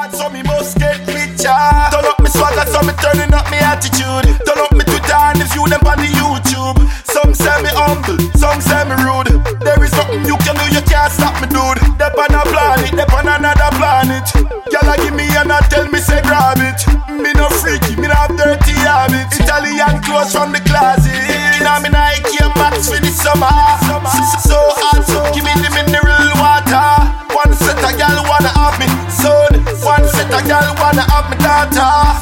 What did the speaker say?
hard, so me must get richer. Turn up me swagger, so me turning up me attitude. Turn up me Twitter and view them on the YouTube. Some say me humble, some say me rude. There is nothing you can do, you can't stop me, dude. They on a planet, they on another planet. Y'all give me and I tell me say grab it. Me no freaky, me no have dirty habits. Italian clothes from the closet. Inna me Nike and Max for the summer. So hot, give me the mineral water. One set a gal wanna have me son, one set a gal wanna have me daughter.